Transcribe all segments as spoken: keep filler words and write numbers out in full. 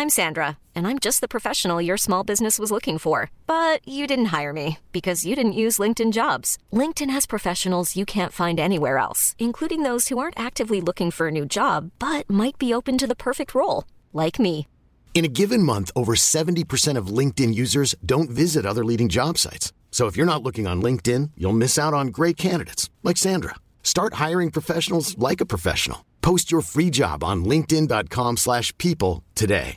I'm Sandra, and I'm just the professional your small business was looking for. But you didn't hire me because you didn't use LinkedIn Jobs. LinkedIn has professionals you can't find anywhere else, including those who aren't actively looking for a new job, but might be open to the perfect role, like me. In a given month, over seventy percent of LinkedIn users don't visit other leading job sites. So if you're not looking on LinkedIn, you'll miss out on great candidates like Sandra. Start hiring professionals like a professional. Post your free job on linkedin.com slash people today.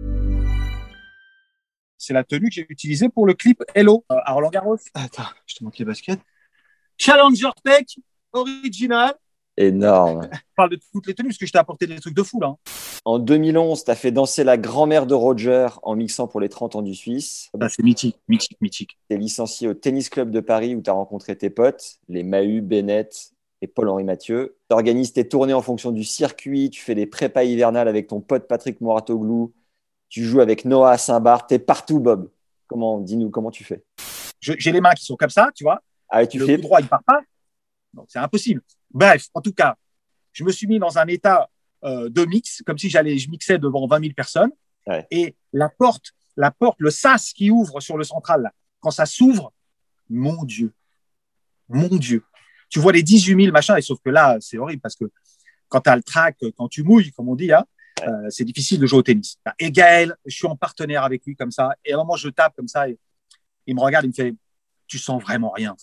C'est la tenue que j'ai utilisée pour le clip Hello euh, à Roland-Garros. Attends, je te montre les baskets. Challenger Tech, original. Énorme. Je parle de toutes les tenues parce que je t'ai apporté des trucs de fou là. En deux mille onze, tu as fait danser la grand-mère de Roger en mixant pour les trente ans du Suisse. Ça, c'est mythique, mythique, mythique. Tu es licencié au Tennis Club de Paris où tu as rencontré tes potes, les Mahut, Bennett et Paul-Henri Mathieu. Tu organises tes tournées en fonction du circuit, tu fais des prépas hivernales avec ton pote Patrick Mouratoglou, tu joues avec Noah à Saint-Barth, tu es partout, Bob. Comment, dis-nous, comment tu fais? Je, J'ai les mains qui sont comme ça, tu vois. Ah, et tu le fais... coup droit, il part pas. Donc, c'est impossible. Bref, en tout cas, je me suis mis dans un état euh, de mix, comme si j'allais, je mixais devant vingt mille personnes. Ouais. Et la porte, la porte, le sas qui ouvre sur le central, là, quand ça s'ouvre, mon Dieu, mon Dieu. Tu vois les dix-huit mille machins, et sauf que là, c'est horrible parce que quand tu as le track, quand tu mouilles, comme on dit, hein, ouais. euh, c'est difficile de jouer au tennis. Et Gaël, je suis en partenaire avec lui comme ça, et à un moment, je tape comme ça, et il me regarde, il me fait « Tu sens vraiment rien, en fait. »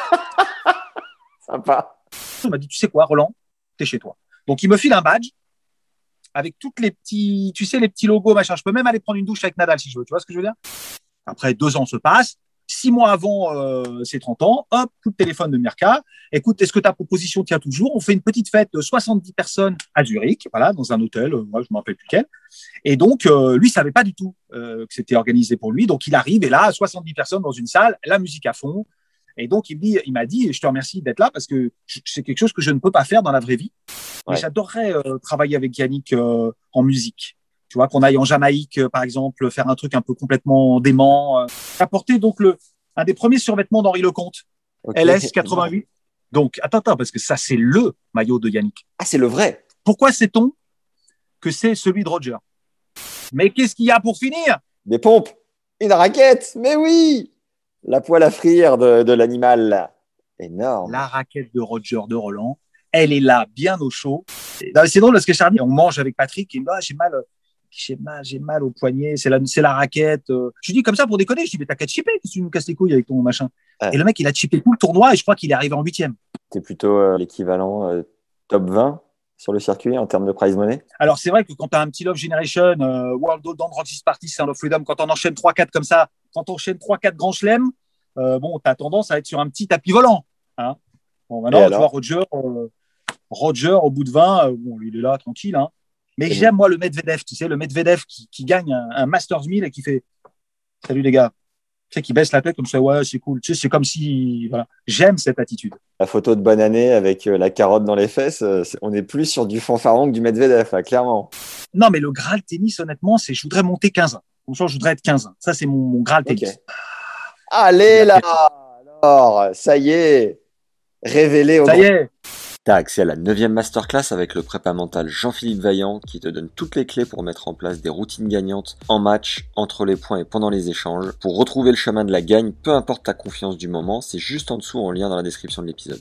Sympa. Il m'a dit « Tu sais quoi, Roland, t'es chez toi. » Donc, il me file un badge avec toutes les petits, tu sais, les petits logos, machin. Je peux même aller prendre une douche avec Nadal si je veux. Tu vois ce que je veux dire? Après, deux ans se passent. Six mois avant euh, ses trente ans, hop, coup de téléphone de Mirka. Écoute, est-ce que ta proposition tient toujours? On fait une petite fête de soixante-dix personnes à Zurich, voilà, dans un hôtel, euh, moi je ne me rappelle plus quel. Et donc, euh, lui, il savait pas du tout euh, que c'était organisé pour lui. Donc, il arrive et là, soixante-dix personnes dans une salle, la musique à fond. Et donc, il, me dit, il m'a dit, je te remercie d'être là parce que c'est quelque chose que je ne peux pas faire dans la vraie vie. Ouais. Mais j'adorerais euh, travailler avec Yannick euh, en musique. Tu vois, qu'on aille en Jamaïque, euh, par exemple, faire un truc un peu complètement dément. Euh. Apporter donc le, un des premiers survêtements d'Henri Lecomte, okay. L S quatre-vingt-huit. Donc, attends, attends, parce que ça, c'est le maillot de Yannick. Ah, c'est le vrai. Pourquoi sait-on que c'est celui de Roger? Mais qu'est-ce qu'il y a pour finir? Des pompes, une raquette, mais oui. La poêle à frire de, de l'animal, là. Énorme. La raquette de Roger de Roland, elle est là, bien au chaud. C'est drôle parce que Charlie, on mange avec Patrick, et il me dit, ah, j'ai mal, j'ai mal, j'ai mal au poignet, c'est la, c'est la raquette. Je lui dis comme ça pour déconner, je dis, mais t'as qu'à te chipper, qu'est-ce que tu nous casses les couilles avec ton machin? Ouais. Et le mec, il a chippé tout le tournoi et je crois qu'il est arrivé en huitième. C'est plutôt euh, l'équivalent euh, top vingt sur le circuit en termes de prize money. Alors, c'est vrai que quand tu as un petit Love Generation, euh, World of Dance, Roxy's Party, Sound of Freedom, quand on enchaîne trois quatre comme ça, quand on enchaîne trois quatre grands chelems, euh, bon, tu as tendance à être sur un petit tapis volant. Hein. Bon, maintenant, tu vois, Roger, euh, Roger, au bout de vingt, euh, bon, lui, il est là, tranquille. Hein. Mais et j'aime, bon. moi, le Medvedev, tu sais, le Medvedev qui, qui gagne un, un Masters mille et qui fait « Salut les gars ». Tu sais, qui baisse la tête comme ça, ouais, c'est cool. Tu sais, c'est comme si, voilà, j'aime cette attitude. La photo de bonne année avec euh, la carotte dans les fesses, euh, on est plus sur du fanfaron que du Medvedev, là, clairement. Non, mais le Graal tennis, honnêtement, c'est je voudrais monter quinze ans. Franchement, je voudrais être quinze ans. Ça, c'est mon, mon Graal tennis. Okay. Allez là, alors, ça y est, révélé au Ça y est. T'as accès à la neuvième masterclass avec le prépa mental Jean-Philippe Vaillant qui te donne toutes les clés pour mettre en place des routines gagnantes en match, entre les points et pendant les échanges. Pour retrouver le chemin de la gagne, peu importe ta confiance du moment, c'est juste en dessous en lien dans la description de l'épisode.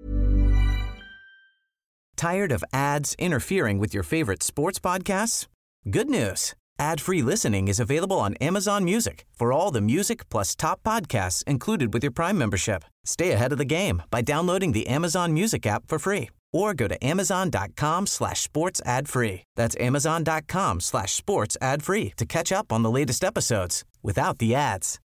Tired of ads interfering with your favorite sports podcasts? Good news. Ad-free listening is available on Amazon Music for all the music plus top podcasts included with your Prime membership. Stay ahead of the game by downloading the Amazon Music app for free or go to amazon.com slash sports ad free. That's amazon.com slash sports ad free to catch up on the latest episodes without the ads.